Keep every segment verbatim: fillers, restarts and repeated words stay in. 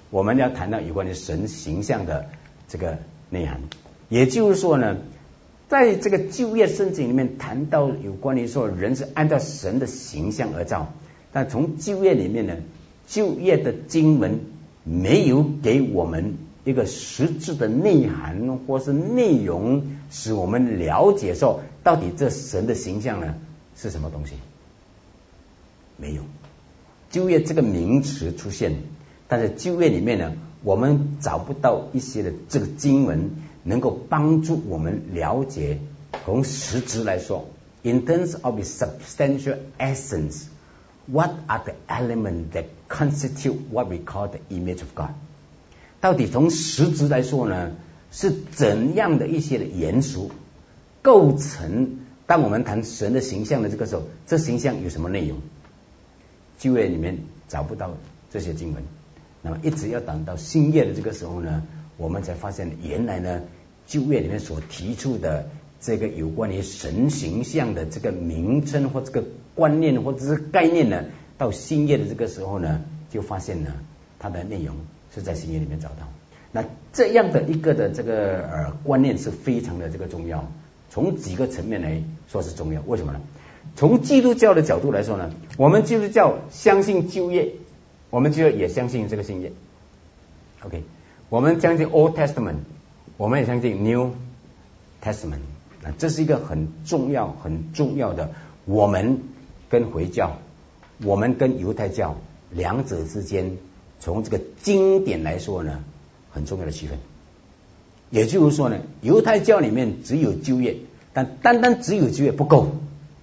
我们要谈到有关于神形象的这个内涵。也就是说呢，在这个旧约圣经里面谈到有关于说人是按照神的形象而造，但从旧约里面呢，旧约的经文没有给我们一个实质的内涵或是内容，使我们了解说到底这神的形象呢是什么东西。没有，旧约这个名词出现，但是旧约里面呢，我们找不到一些的这个经文能够帮助我们了解，从实质来说 in terms of its substantial essence, what are the elements that constitute what we call the image of God。 到底从实质来说呢，是怎样的一些的元素构成当我们谈神的形象的这个时候，这形象有什么内容？旧约里面找不到这些经文，那么一直要等到新约的这个时候呢，我们才发现原来呢，旧约里面所提出的这个有关于神形象的这个名称或这个观念或者是概念呢，到新约的这个时候呢，就发现呢，它的内容是在新约里面找到。那这样的一个的这个呃观念是非常的这个重要，从几个层面来说是重要。为什么呢？从基督教的角度来说呢，我们基督教相信旧约，我们就也相信这个新约。OK， 我们相信 Old Testament， 我们也相信 New Testament。那这是一个很重要、很重要的，我们跟回教，我们跟犹太教两者之间，从这个经典来说呢，很重要的区分。也就是说呢，犹太教里面只有旧约，但单单只有旧约不够。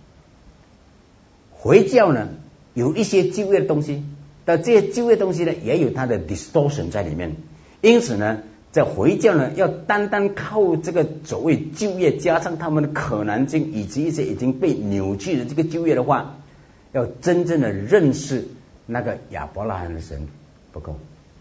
回教呢，有一些旧约的东西，但这些旧约东西呢，也有它的 distortion 在里面。因此呢，在回教呢，要单单靠这个所谓旧约，加上他们的可南经以及一些已经被扭曲的这个旧约的话，要真正的认识那个亚伯拉罕的神不够，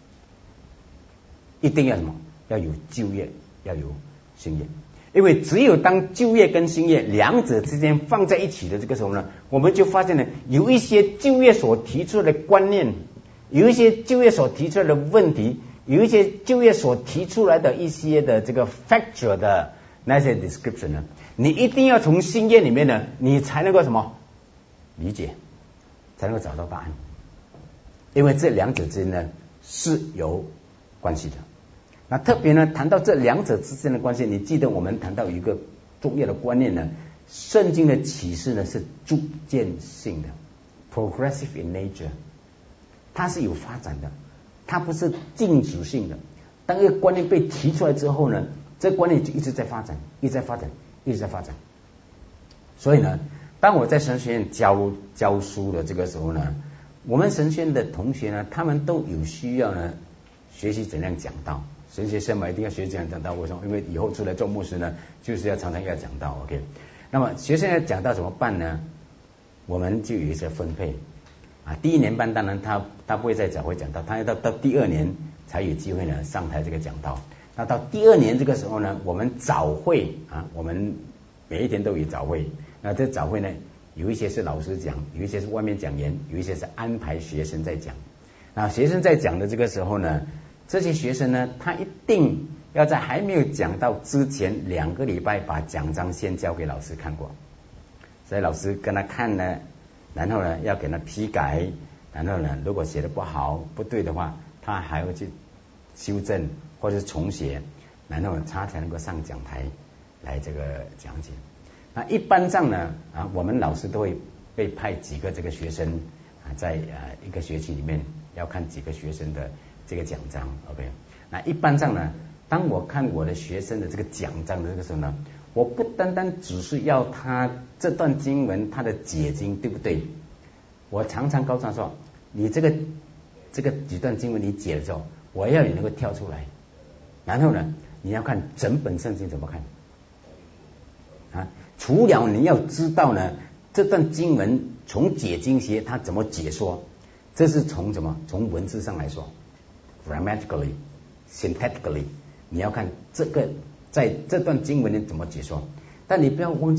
一定要什么？要有旧约，要有新约。因为只有当旧约跟新约两者之间放在一起的这个时候呢，我们就发现呢，有一些旧约所提出的观念，有一些旧约所提出来的问题，有一些旧约所提出来的一些的这个 factual 的那些 description 呢，你一定要从新约里面呢，你才能够什么理解，才能够找到答案。因为这两者之间呢是有关系的。那特别呢，谈到这两者之间的关系，你记得我们谈到有一个重要的观念呢，圣经的启示呢是逐渐性的 ，progressive in nature， 它是有发展的，它不是静止性的。当一个观念被提出来之后呢，这个观念就一直在发展，一直在发展，一直在发展。所以呢，当我在神学院教教书的这个时候呢，我们神学院的同学呢，他们都有需要呢学习怎样讲道。神学生嘛，一定要学怎样讲道。为什么？因为以后出来做牧师呢，就是要常常要讲道。OK， 那么学生要讲道怎么办呢？我们就有一些分配啊。第一年班当然他他不会在教会讲道，他要到到第二年才有机会呢上台这个讲道。那到第二年这个时候呢，我们早会啊，我们每一天都有早会。那这早会呢，有一些是老师讲，有一些是外面讲员，有一些是安排学生在讲。那学生在讲的这个时候呢，这些学生呢，他一定要在还没有讲到之前两个礼拜把奖章先交给老师看过，所以老师跟他看呢，然后呢要给他批改，然后呢如果写的不好不对的话，他还会去修正或者是重写，然后他才能够上讲台来这个讲解。那一般上呢啊，我们老师都会被派几个这个学生啊，在呃一个学期里面要看几个学生的这个奖章 ，OK。那一般上呢，当我看我的学生的这个奖章的这个时候呢，我不单单只是要他这段经文他的解经对不对，我常常告诉他说，你这个这个几段经文你解的时候，我要你能够跳出来，然后呢，你要看整本圣经怎么看啊？除了你要知道呢，这段经文从解经学它怎么解说，这是从什么？从文字上来说。Grammatically, syntactically， 你要看这个在这段经文里怎么解说。但你不要忘记哦，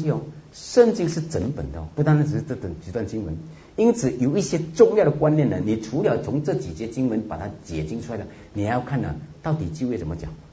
圣经是整本的，不单单只是这等几段经文。因此有一些重要的观念呢，你除了从这几节经文把它解经出来了，你还要看呢、啊，到底旧约怎么讲。